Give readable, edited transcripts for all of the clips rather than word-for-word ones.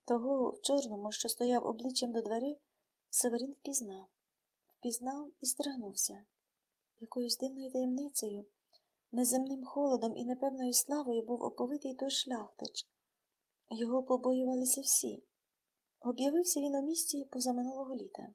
Того в чорному, що стояв обличчям до дверей, Северин впізнав і здригнувся. Якоюсь дивною таємницею, неземним холодом і непевною славою був оповитий той шляхтич. Його побоювалися всі. Об'явився він у місті позаминулого літа.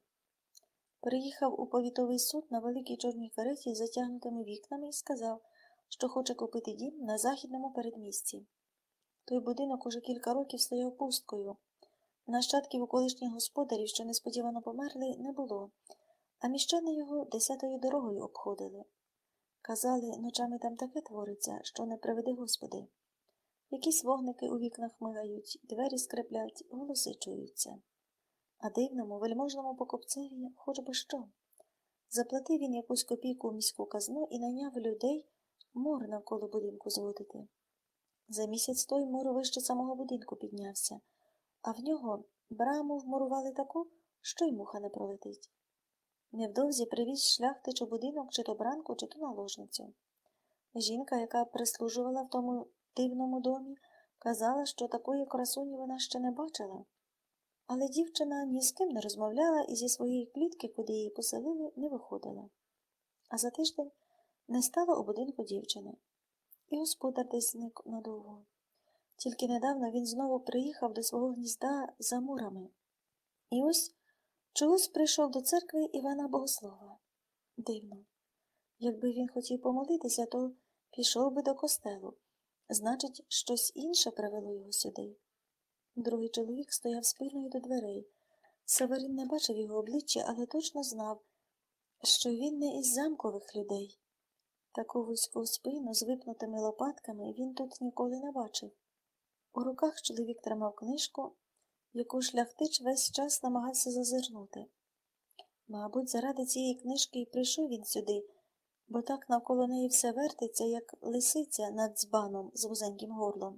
Приїхав у повітовий суд на великій чорній кареті з затягнутими вікнами і сказав, що хоче купити дім на західному передмісті. Той будинок уже кілька років стояв пусткою. Нащадків у колишніх господарів, що несподівано померли, не було, а міщани його 10-ю дорогою обходили. Казали, ночами там таке твориться, що не приведи Господи. Якісь вогники у вікнах мигають, двері скреплять, голоси чуються. А дивному, вельможному покупцеві хоч би що. Заплатив він якусь копійку у міську казну і найняв людей мур навколо будинку зводити. За місяць той мур вище самого будинку піднявся, а в нього браму вмурували таку, що й муха не пролетить. Невдовзі привіз шляхтич у будинок чи то бранку, чи то наложницю. Жінка, яка прислужувала в тому дивному домі, казала, що такої красуні вона ще не бачила. Але дівчина ні з ким не розмовляла і зі своєї клітки, куди її поселили, не виходила. А за тиждень не стало у будинку дівчини. І господар десь зник надовго. Тільки недавно він знову приїхав до свого гнізда за мурами. І ось чогось прийшов до церкви Івана Богослова. Дивно. Якби він хотів помолитися, то пішов би до костелу. Значить, щось інше привело його сюди. Другий чоловік стояв спиною до дверей. Северин не бачив його обличчя, але точно знав, що він не із замкових людей. Таку вузьку спину з випнутими лопатками він тут ніколи не бачив. У руках чоловік тримав книжку, яку шляхтич весь час намагався зазирнути. Мабуть, заради цієї книжки і прийшов він сюди, бо так навколо неї все вертиться, як лисиця над дзбаном з вузеньким горлом.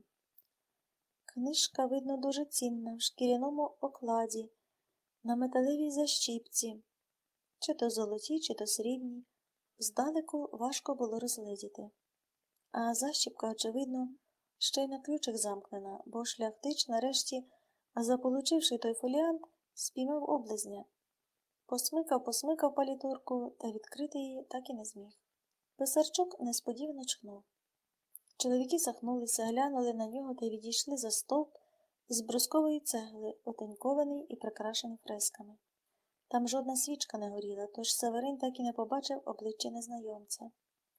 Книжка, видно, дуже цінна, в шкіряному окладі, на металевій защіпці, чи то золоті, чи то срібні. Здалеку важко було розгледіти. А защіпка, очевидно, ще й на ключик замкнена, бо шляхтич, нарешті, заполучивши той фоліант, спіймав облизня. Посмикав палітурку, та відкрити її так і не зміг. Писарчук несподівано чхнув. Чоловіки сахнулися, глянули на нього та й відійшли за стовп з брускової цегли, отенькований і прикрашений фресками. Там жодна свічка не горіла, тож Северин так і не побачив обличчя незнайомця.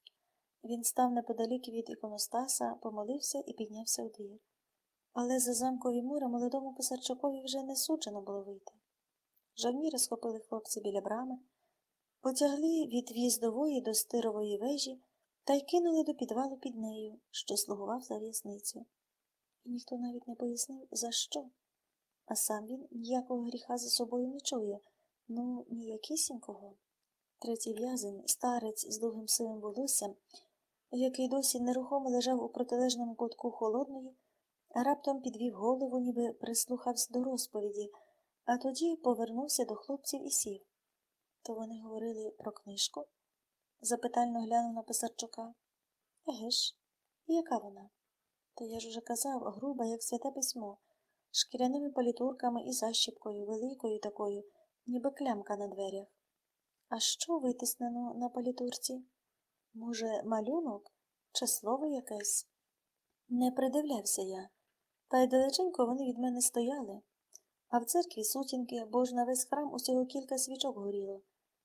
Він став неподалік від іконостаса, помолився і піднявся у двір. Але за замкові мури молодому Писарчукові вже не суджено було вийти. Жавніри схопили хлопці біля брами, потягли від в'їздової до стирової вежі та й кинули до підвалу під нею, що слугував за в'язницю. І ніхто навіть не пояснив, за що. А сам він ніякого гріха за собою не чує, ніякісінького. Третій в'язень, старець з довгим сивим волоссям, який досі нерухомо лежав у протилежному кутку холодної, раптом підвів голову, ніби прислухався до розповіді, а тоді повернувся до хлопців і сів. То вони говорили про книжку? Запитально глянув на Писарчука. Еге ж, і яка вона? Та я ж уже казав, груба, як святе письмо, шкіряними палітурками і защіпкою, великою такою, ніби клямка на дверях. А що витиснено на палітурці? Може, малюнок? Чи слово якесь? Не придивлявся я. Та й далеченько вони від мене стояли. А в церкві сутінки, бо ж на весь храм усього кілька свічок горіло.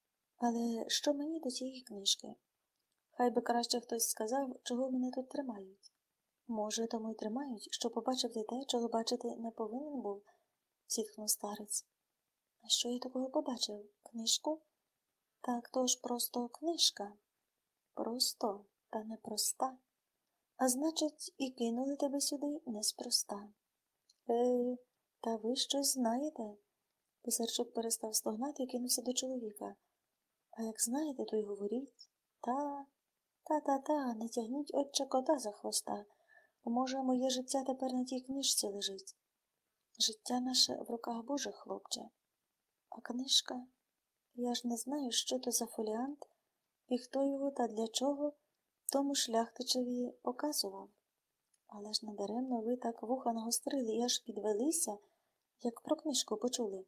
Але що мені до цієї книжки? Хай би краще хтось сказав, чого мене тут тримають. Може, тому й тримають, що побачив те, чого бачити не повинен був, зітхнув старець. А що я такого побачив? Книжку? Так то ж просто книжка. Просто, та непроста. А значить, і кинули тебе сюди неспроста. Та ви щось знаєте? Писарчук перестав стогнати і кинувся до чоловіка. А як знаєте, то й говоріть. Та, не тягніть отче кота за хвоста. Може, моє життя тепер на тій книжці лежить. Життя наше в руках Божих, хлопче. А книжка? Я ж не знаю, що то за фоліант, і хто його та для чого тому шляхтичеві показував. Але ж надаремно ви так вуха нагострили і аж підвелися, як про книжку почули.